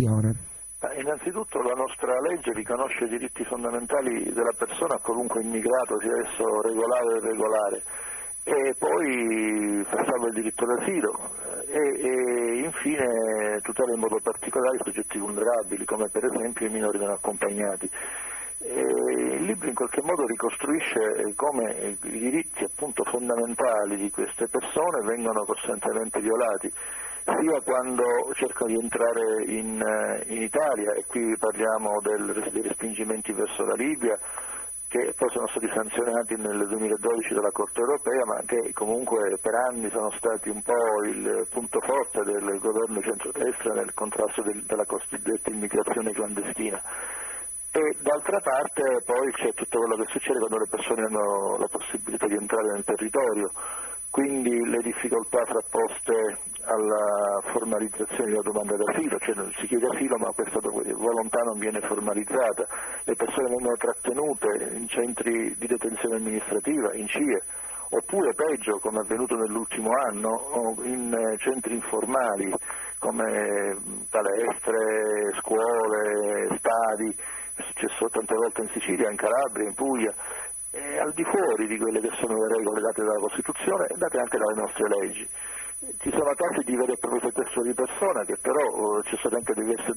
Costituzione? Innanzitutto la nostra legge riconosce i diritti fondamentali della persona a qualunque immigrato, sia esso regolare o irregolare, e poi fa salvo il diritto d'asilo e infine tutela in modo particolare i soggetti vulnerabili, come per esempio i minori non accompagnati. Il libro in qualche modo ricostruisce come i diritti appunto fondamentali di queste persone vengono costantemente violati, sia quando cercano di entrare in Italia, e qui parliamo dei respingimenti verso la Libia, che poi sono stati sanzionati nel 2012 dalla Corte europea, ma che comunque per anni sono stati un po' il punto forte del governo di centrodestra nel contrasto della cosiddetta immigrazione clandestina. E d'altra parte poi c'è tutto quello che succede quando le persone hanno la possibilità di entrare nel territorio, quindi le difficoltà frapposte alla formalizzazione della domanda d'asilo, cioè si chiede asilo ma questa volontà non viene formalizzata, le persone vengono trattenute in centri di detenzione amministrativa, in CIE, oppure peggio, come è avvenuto nell'ultimo anno, in centri informali come palestre, scuole, stadi. È successo tante volte in Sicilia, in Calabria, in Puglia, al di fuori di quelle che sono le regole date dalla Costituzione e date anche dalle nostre leggi. Ci sono casi di vero e proprio sequestro di persona che però ci sono anche diverse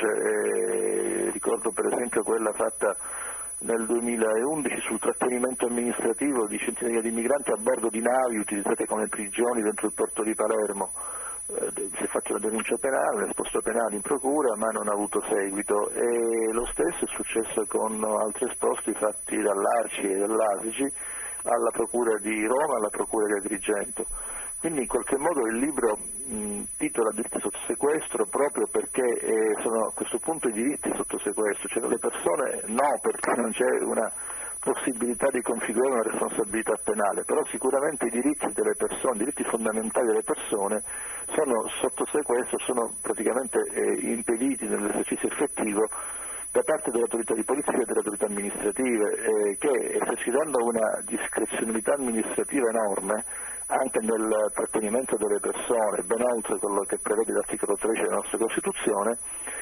denunce, ricordo per esempio quella fatta nel 2011 sul trattenimento amministrativo di centinaia di migranti a bordo di navi utilizzate come prigioni dentro il porto di Palermo. Si è fatta una denuncia penale, un esposto penale in procura, ma non ha avuto seguito, e lo stesso è successo con altri esposti fatti dall'Arci e dall'Asici alla procura di Roma e alla procura di Agrigento. Quindi in qualche modo il libro titola diritti sotto sequestro proprio perché sono a questo punto i diritti sotto sequestro, cioè le persone no, perché non c'è una possibilità di configurare una responsabilità penale, però sicuramente i diritti delle persone, i diritti fondamentali delle persone sono sotto sequestro, sono praticamente impediti nell'esercizio effettivo da parte delle autorità di polizia e delle autorità amministrative, che esercitando una discrezionalità amministrativa enorme anche nel trattenimento delle persone, ben oltre quello che prevede l'articolo 13 della nostra Costituzione,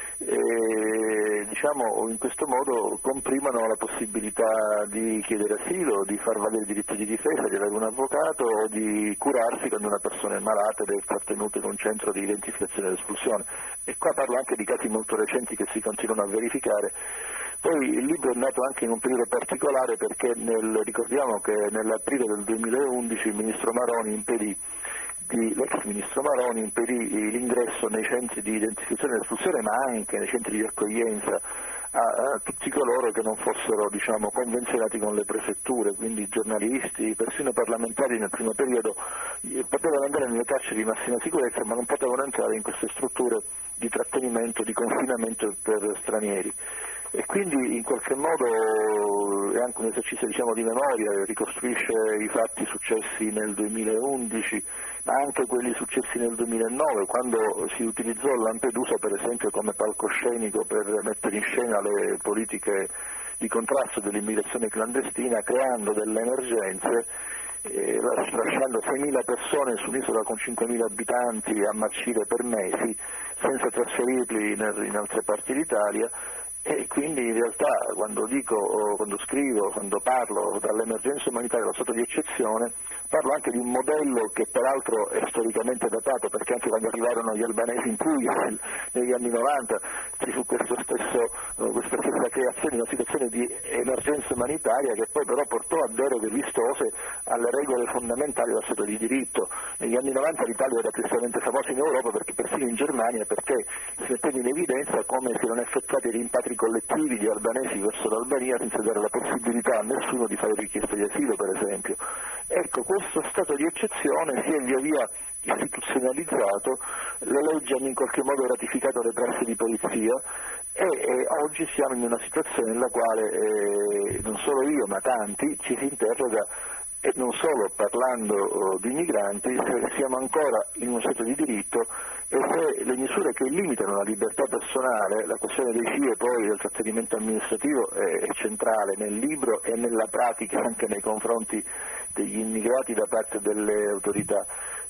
diciamo in questo modo comprimono la possibilità di chiedere asilo, di far valere il diritto di difesa, di avere un avvocato o di curarsi quando una persona è malata ed è trattenuta in un centro di identificazione ed espulsione. E qua parlo anche di casi molto recenti che si continuano a verificare. Poi il libro è nato anche in un periodo particolare perché ricordiamo che nell'aprile del 2011 il ministro Maroni l'ex ministro Maroni impedì l'ingresso nei centri di identificazione e espulsione, ma anche nei centri di accoglienza a tutti coloro che non fossero convenzionati con le prefetture, quindi giornalisti, persino parlamentari nel primo periodo potevano andare nelle carceri di massima sicurezza ma non potevano entrare in queste strutture di trattenimento, di confinamento per stranieri. E quindi in qualche modo è anche un esercizio di memoria, ricostruisce i fatti successi nel 2011, ma anche quelli successi nel 2009, quando si utilizzò Lampedusa per esempio come palcoscenico per mettere in scena le politiche di contrasto dell'immigrazione clandestina, creando delle emergenze, lasciando 6.000 persone su un'isola con 5.000 abitanti a marcire per mesi senza trasferirli in altre parti d'Italia. E quindi in realtà quando scrivo, quando parlo dall'emergenza umanitaria allo stato di eccezione, parlo anche di un modello che peraltro è storicamente datato, perché anche quando arrivarono gli albanesi in Puglia negli anni 90 ci fu questa stessa creazione di una situazione di emergenza umanitaria che poi però portò a deroghe vistose alle regole fondamentali dello Stato di diritto. Negli anni 90 l'Italia era tristemente famosa in Europa, perché persino in Germania, perché si metteva in evidenza come si erano effettuati rimpatri collettivi di albanesi verso l'Albania senza dare la possibilità a nessuno di fare richiesta di asilo, per esempio. Ecco, questo stato di eccezione si è via via istituzionalizzato, le leggi hanno in qualche modo ratificato le prassi di polizia e oggi siamo in una situazione nella quale non solo io ma tanti ci si interroga, e non solo parlando di migranti, se siamo ancora in uno stato di diritto e se le misure che limitano la libertà personale, la questione dei CIE poi del trattenimento amministrativo è centrale nel libro e nella pratica anche nei confronti degli immigrati da parte delle autorità.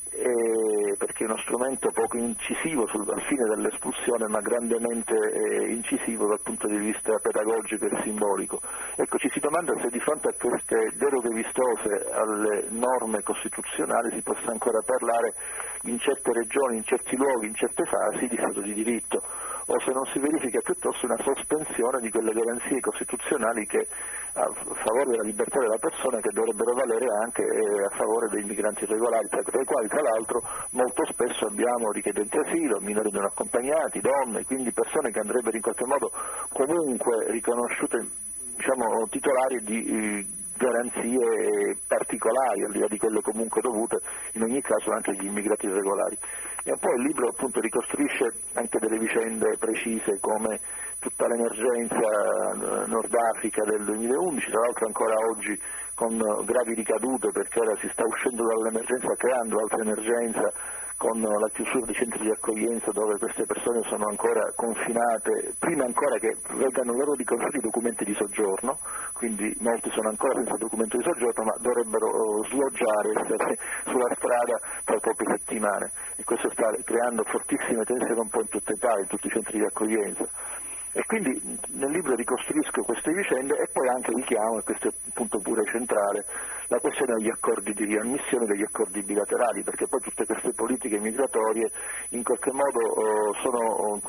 perché è uno strumento poco incisivo al fine dell'espulsione, ma grandemente incisivo dal punto di vista pedagogico e simbolico. Ecco, ci si domanda se di fronte a queste deroghe vistose alle norme costituzionali si possa ancora parlare in certe regioni, in certi luoghi, in certe fasi di Stato di diritto, o se non si verifica piuttosto una sospensione di quelle garanzie costituzionali che a favore della libertà della persona che dovrebbero valere anche a favore dei migranti irregolari, tra i quali tra l'altro molto spesso abbiamo richiedenti asilo, minori non accompagnati, donne, quindi persone che andrebbero in qualche modo comunque riconosciute, diciamo, titolari di garanzie particolari, al di là di quelle comunque dovute in ogni caso anche agli immigrati irregolari. E poi il libro appunto ricostruisce anche delle vicende precise come tutta l'emergenza Nord Africa del 2011, tra l'altro ancora oggi con gravi ricadute perché ora si sta uscendo dall'emergenza creando altra emergenza con la chiusura dei centri di accoglienza dove queste persone sono ancora confinate, prima ancora che vengano loro riconosciuti i documenti di soggiorno, quindi molti sono ancora senza documento di soggiorno ma dovrebbero sloggiare, essere sulla strada tra poche settimane, e questo sta creando fortissime tensioni un po' in tutta Italia, in tutti i centri di accoglienza. E quindi nel libro ricostruisco queste vicende e poi anche richiamo, e questo è un punto pure centrale, la questione degli accordi di riammissione, degli accordi bilaterali, perché poi tutte queste politiche migratorie in qualche modo sono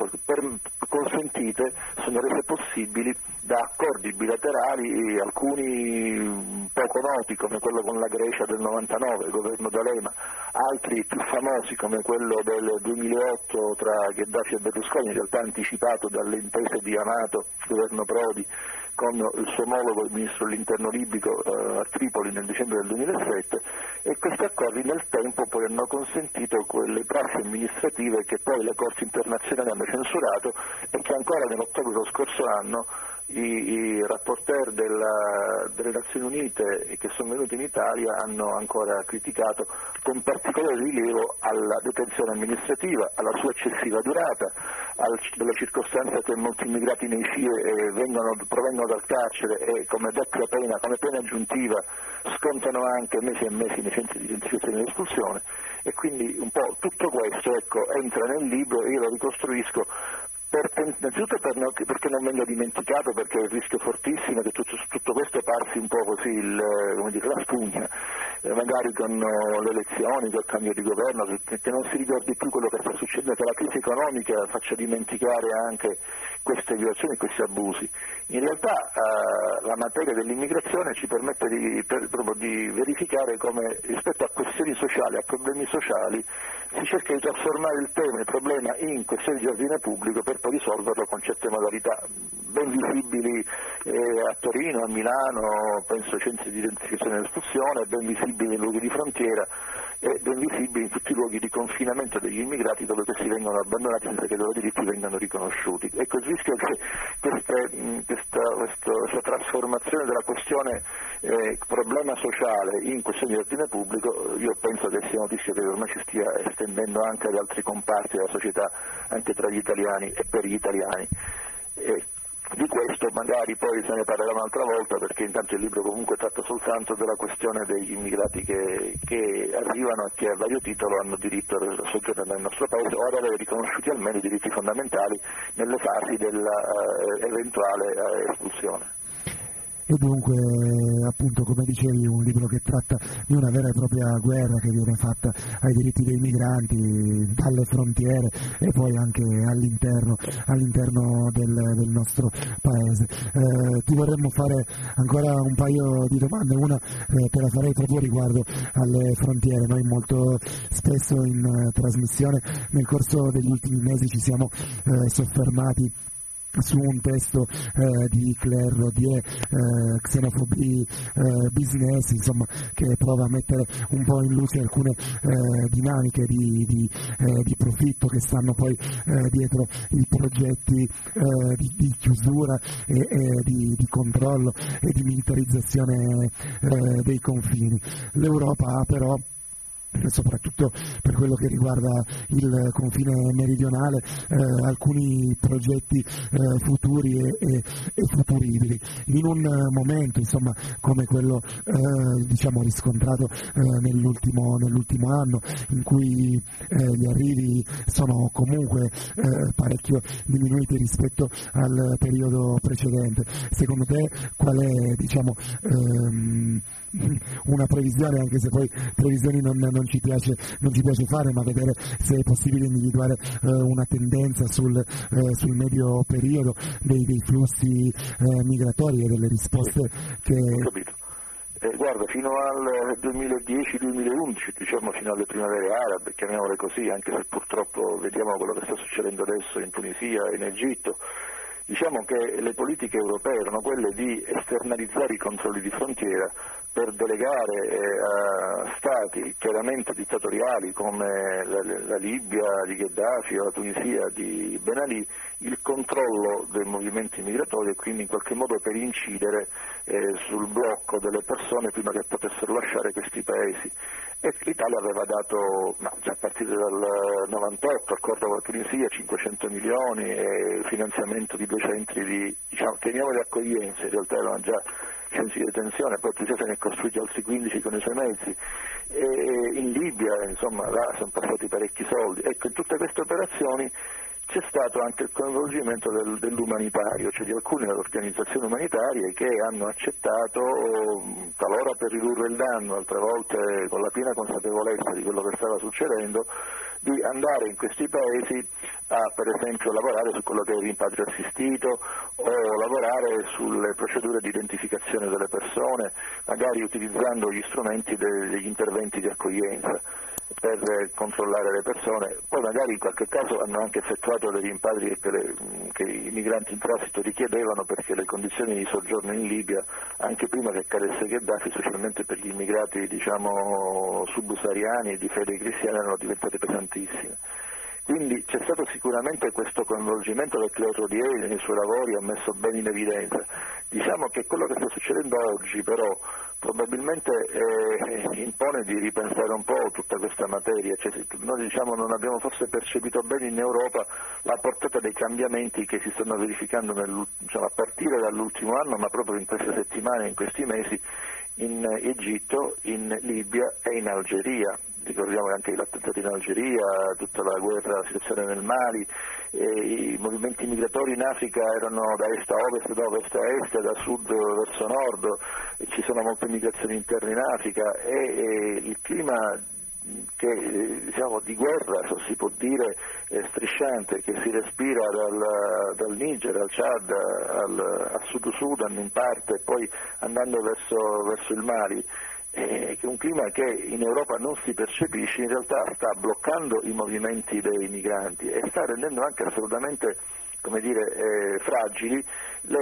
consentite, sono rese possibili da accordi bilaterali, alcuni poco noti come quello con la Grecia del 99, il governo D'Alema, altri più famosi come quello del 2008 tra Gheddafi e Berlusconi, in realtà anticipato dalle imprese di Amato, governo Prodi, con il suo omologo, il ministro dell'interno libico a Tripoli nel dicembre del 2007, e questi accordi nel tempo poi hanno consentito quelle prassi amministrative che poi le corti internazionali hanno censurato e che ancora nell'ottobre dello scorso anno i rapporteur delle Nazioni Unite che sono venuti in Italia hanno ancora criticato con particolare rilievo alla detenzione amministrativa, alla sua eccessiva durata, alla circostanza che molti immigrati nei CIE provengono dal carcere e come doppia pena, come pena aggiuntiva, scontano anche mesi e mesi nei centri di identificazione ed espulsione, e quindi un po' tutto questo entra nel libro e io lo ricostruisco innanzitutto perché non venga dimenticato, perché il rischio fortissimo è che tutto questo passi un po' così la spugna, magari con le elezioni, col cambio di governo, che non si ricordi più quello che sta succedendo, che la crisi economica faccia dimenticare anche queste violazioni e questi abusi. In realtà la materia dell'immigrazione ci permette proprio di verificare come rispetto a questioni sociali, a problemi sociali, si cerca di trasformare il problema in questioni di ordine pubblico per poi risolverlo con certe modalità ben visibili a Torino, a Milano, penso ai centri di identificazione ed espulsione, ben visibili nei luoghi di frontiera e ben visibili in tutti i luoghi di confinamento degli immigrati dove questi vengono abbandonati senza che i loro diritti vengano riconosciuti. Ecco, il rischio è che questa trasformazione della questione problema sociale in questione di ordine pubblico, io penso che sia notizia che ormai si stia estendendo anche ad altri comparti della società, anche tra gli italiani e per gli italiani. Di questo magari poi se ne parlerà un'altra volta, perché intanto il libro comunque tratta soltanto della questione degli immigrati che arrivano e che a vario titolo hanno diritto a soggiornare nel nostro paese o ad avere riconosciuti almeno i diritti fondamentali nelle fasi dell'eventuale espulsione. E dunque, appunto, come dicevi, un libro che tratta di una vera e propria guerra che viene fatta ai diritti dei migranti dalle frontiere e poi anche all'interno del nostro paese. Ti vorremmo fare ancora un paio di domande, una te la farei proprio riguardo alle frontiere. Noi molto spesso in trasmissione nel corso degli ultimi mesi ci siamo soffermati su un testo di Claire Rodier, Xenophobie Business, insomma, che prova a mettere un po' in luce alcune dinamiche di profitto che stanno poi dietro i progetti di chiusura e di controllo e di militarizzazione dei confini. L'Europa ha però soprattutto per quello che riguarda il confine meridionale, alcuni progetti futuri e futuribili. In un momento insomma come quello riscontrato nell'ultimo anno, in cui gli arrivi sono comunque parecchio diminuiti rispetto al periodo precedente, secondo te qual è una previsione, anche se poi previsioni non ci piace fare, ma vedere se è possibile individuare una tendenza sul medio periodo dei flussi migratori e delle risposte che... Ho capito. Guarda, fino al 2010-2011, diciamo fino alle primavere arabe, chiamiamole così, anche se purtroppo vediamo quello che sta succedendo adesso in Tunisia e in Egitto, diciamo che le politiche europee erano quelle di esternalizzare i controlli di frontiera per delegare a stati chiaramente dittatoriali come la Libia di Gheddafi o la Tunisia di Ben Ali il controllo dei movimenti migratori e quindi in qualche modo per incidere sul blocco delle persone prima che potessero lasciare questi paesi. E l'Italia aveva dato, già a partire dal 98, accordo con la Tunisia, 500 milioni e finanziamento di 2 centri di, chiamiamoli accoglienza, in realtà erano già centri di detenzione, poi Tunisia se ne è costruiti altri 15 con i suoi mezzi, e in Libia, insomma, là sono passati parecchi soldi. Ecco, in tutte queste operazioni c'è stato anche il coinvolgimento dell'umanitario, cioè di alcune organizzazioni umanitarie che hanno accettato, talora per ridurre il danno, altre volte con la piena consapevolezza di quello che stava succedendo, di andare in questi paesi a per esempio lavorare su quello che è il rimpatrio assistito o lavorare sulle procedure di identificazione delle persone, magari utilizzando gli strumenti degli interventi di accoglienza per controllare le persone. Poi magari in qualche caso hanno anche effettuato dei rimpatri che i migranti in transito richiedevano, perché le condizioni di soggiorno in Libia, anche prima che cadesse Gheddafi, specialmente per gli immigrati subsahariani e di fede cristiana, erano diventate pesantissime. Quindi c'è stato sicuramente questo coinvolgimento del Cleotro di Eli nei suoi lavori, ha messo bene in evidenza. Diciamo che quello che sta succedendo oggi però probabilmente impone di ripensare un po' tutta questa materia, cioè, noi non abbiamo forse percepito bene in Europa la portata dei cambiamenti che si stanno verificando a partire dall'ultimo anno, ma proprio in queste settimane, in questi mesi, in Egitto, in Libia e in Algeria. Ricordiamo anche gli attentati in Algeria, tutta la guerra, la situazione nel Mali, i movimenti migratori in Africa erano da est a ovest, da ovest a est, da sud verso nord, e ci sono molte migrazioni interne in Africa e il clima di guerra, se si può dire, strisciante, che si respira dal Niger al Chad al Sud Sudan in parte e poi andando verso il Mali, che è un clima che in Europa non si percepisce, in realtà sta bloccando i movimenti dei migranti e sta rendendo anche assolutamente fragili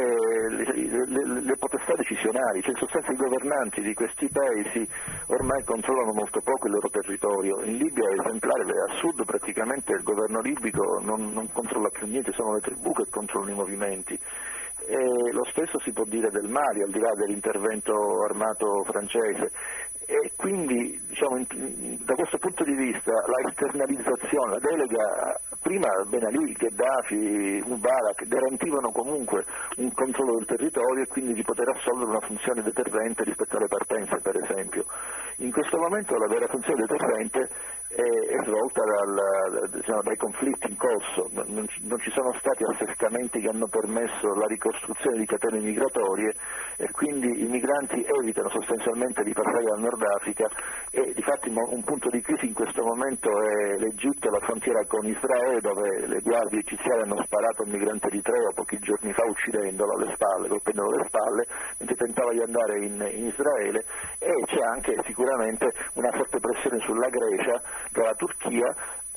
le potestà decisionali, cioè in sostanza i governanti di questi paesi ormai controllano molto poco il loro territorio. In Libia è esemplare, a sud praticamente il governo libico non controlla più niente, sono le tribù che controllano i movimenti. E lo stesso si può dire del Mali, al di là dell'intervento armato francese. E quindi da questo punto di vista la esternalizzazione, la delega, prima Ben Ali, Gheddafi, Mubarak garantivano comunque un controllo del territorio e quindi di poter assolvere una funzione deterrente rispetto alle partenze, per esempio. In questo momento la vera funzione deterrente è svolta dai conflitti in corso, non ci sono stati assestamenti che hanno permesso la ricostruzione di catene migratorie e quindi i migranti evitano sostanzialmente di passare dal Nord Africa e difatti un punto di crisi in questo momento è l'Egitto, la frontiera con Israele, dove le guardie egiziane hanno sparato al migrante eritreo pochi giorni fa uccidendolo alle spalle, colpendolo alle spalle mentre tentava di andare in Israele, e c'è anche sicuramente una forte pressione sulla Grecia dalla Turchia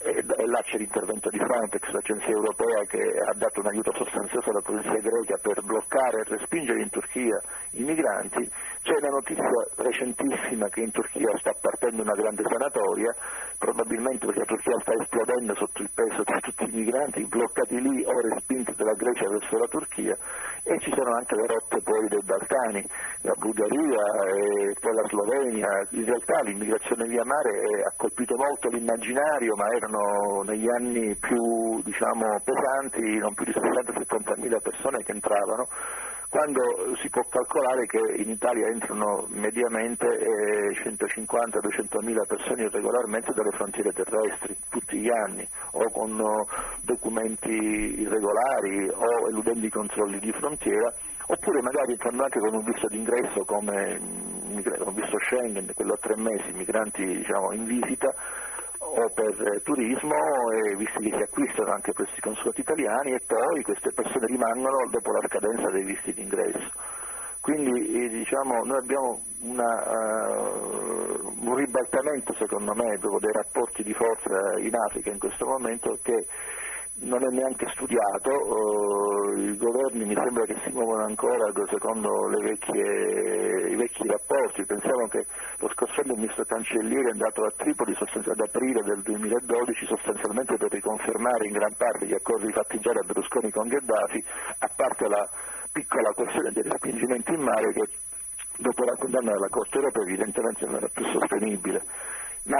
e là c'è l'intervento di Frontex, l'agenzia europea, che ha dato un aiuto sostanzioso alla polizia greca per bloccare e respingere in Turchia i migranti. C'è la notizia recentissima che in Turchia sta partendo una grande sanatoria, probabilmente perché la Turchia sta esplodendo sotto il peso di tutti i migranti bloccati lì o respinti dalla Grecia verso la Turchia, e ci sono anche le rotte poi dei Balcani, la Bulgaria e poi la Slovenia. In realtà l'immigrazione via mare ha colpito molto l'immaginario, ma erano negli anni più pesanti, non più di 60-70 mila persone che entravano, quando si può calcolare che in Italia entrano mediamente 150-200 mila persone irregolarmente dalle frontiere terrestri tutti gli anni, o con documenti irregolari o eludendo i controlli di frontiera, oppure magari entrando anche con un visto d'ingresso come un visto Schengen, quello a 3 mesi, migranti in visita, o per turismo, e visti che si acquistano anche presso i consolati italiani, e poi queste persone rimangono dopo la scadenza dei visti d'ingresso. Quindi noi abbiamo un ribaltamento, secondo me, proprio dei rapporti di forza in Africa in questo momento, che non è neanche studiato. I governi mi sembra che si muovono ancora secondo i vecchi rapporti. Pensiamo che lo scorso anno il ministro Cancellieri è andato a Tripoli ad aprile del 2012 sostanzialmente per riconfermare in gran parte gli accordi fatti già da Berlusconi con Gheddafi, a parte la piccola questione dei respingimenti in mare, che dopo la condanna della Corte europea evidentemente non era più sostenibile. Ma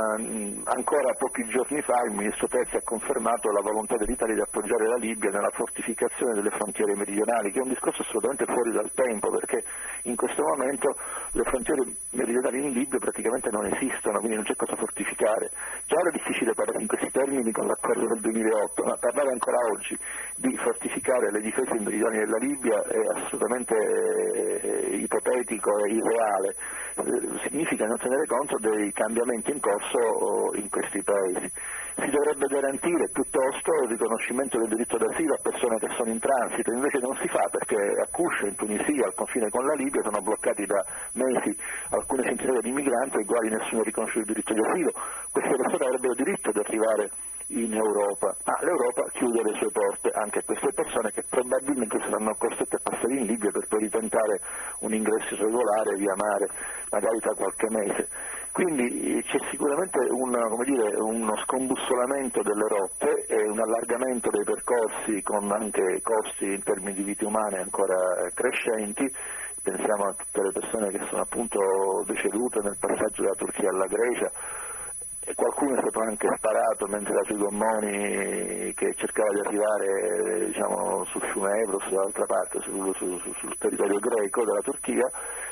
ancora pochi giorni fa il ministro Pezzi ha confermato la volontà dell'Italia di appoggiare la Libia nella fortificazione delle frontiere meridionali, che è un discorso assolutamente fuori dal tempo, perché in questo momento le frontiere meridionali in Libia praticamente non esistono, quindi non c'è cosa fortificare. Già era difficile parlare in questi termini con l'accordo del 2008, ma parlare ancora oggi di fortificare le difese meridionali della Libia è assolutamente ipotetico e irreale. Significa non tenere conto dei cambiamenti in corso in questi paesi. Si dovrebbe garantire piuttosto il riconoscimento del diritto d'asilo a persone che sono in transito, invece non si fa, perché a Cuscia, in Tunisia, al confine con la Libia, sono bloccati da mesi alcune centinaia di migranti ai quali nessuno riconosce il diritto di asilo. Queste persone avrebbero diritto di arrivare in Europa, ma l'Europa chiude le sue porte anche a queste persone, che probabilmente saranno costrette a passare in Libia per poi ritentare un ingresso regolare via mare, magari tra qualche mese. Quindi c'è sicuramente uno scombussolamento delle rotte e un allargamento dei percorsi, con anche costi in termini di vite umane ancora crescenti. Pensiamo a tutte le persone che sono appunto decedute nel passaggio dalla Turchia alla Grecia. E qualcuno è stato anche sparato mentre era sui gommoni, che cercava di arrivare sul fiume Ebro, dall'altra parte, sul territorio greco della Turchia,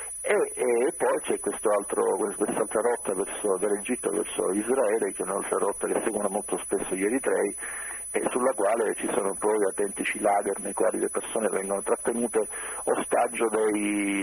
e poi c'è quest'altra rotta dall'Egitto verso Israele, che è un'altra rotta che seguono molto spesso gli eritrei, e sulla quale ci sono poi autentici lager nei quali le persone vengono trattenute ostaggio dei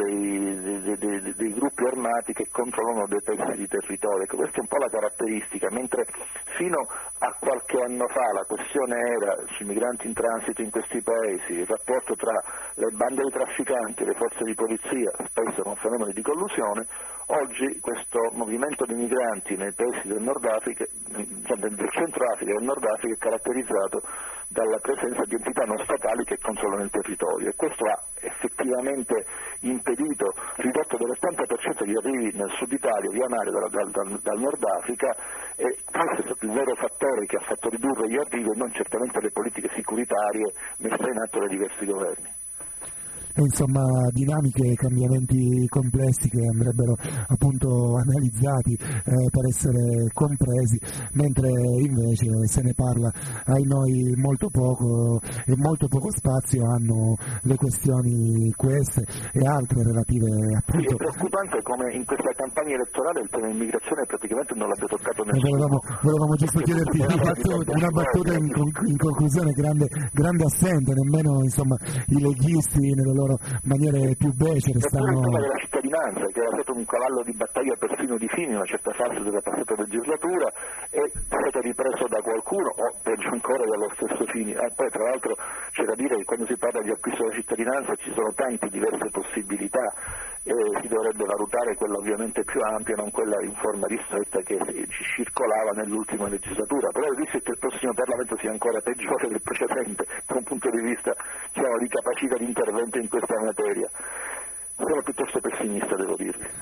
gruppi armati che controllano dei pezzi di territorio. Ecco, questa è un po' la caratteristica, mentre fino a qualche anno fa la questione era sui migranti in transito in questi paesi, il rapporto tra le bande di trafficanti e le forze di polizia, spesso con fenomeni di collusione. Oggi questo movimento di migranti nei paesi del Nord Africa, del Centro Africa e del Nord Africa, è caratterizzato dalla presenza di entità non statali che controllano il territorio, e questo ha effettivamente impedito, ridotto dell'80% gli arrivi nel Sud Italia via mare dal Nord Africa, e questo è stato il vero fattore che ha fatto ridurre gli arrivi, e non certamente le politiche securitarie messe in atto dai diversi governi. Insomma, dinamiche e cambiamenti complessi che andrebbero appunto analizzati per essere compresi, mentre invece se ne parla ai noi molto poco, e molto poco spazio hanno le questioni queste e altre relative appunto. Sì, è preoccupante come in questa campagna elettorale il tema immigrazione praticamente non l'abbia toccato nessuno. Volevamo giusto chiederti una battuta in conclusione, grande assente, nemmeno insomma i leghisti nelle loro maniere più becere stanno. cittadinanza, che era stato un cavallo di battaglia persino di Fini in una certa fase della passata legislatura, è stato ripreso da qualcuno, o peggio ancora dallo stesso Fini. Poi tra l'altro c'è da dire che quando si parla di acquisto della cittadinanza ci sono tante diverse possibilità, e si dovrebbe valutare quella ovviamente più ampia, non quella in forma ristretta che ci circolava nell'ultima legislatura. Però il rischio è che il prossimo Parlamento sia ancora peggiore del precedente da un punto di vista di capacità di intervento in questa materia. Sono piuttosto pessimista, devo dirvi.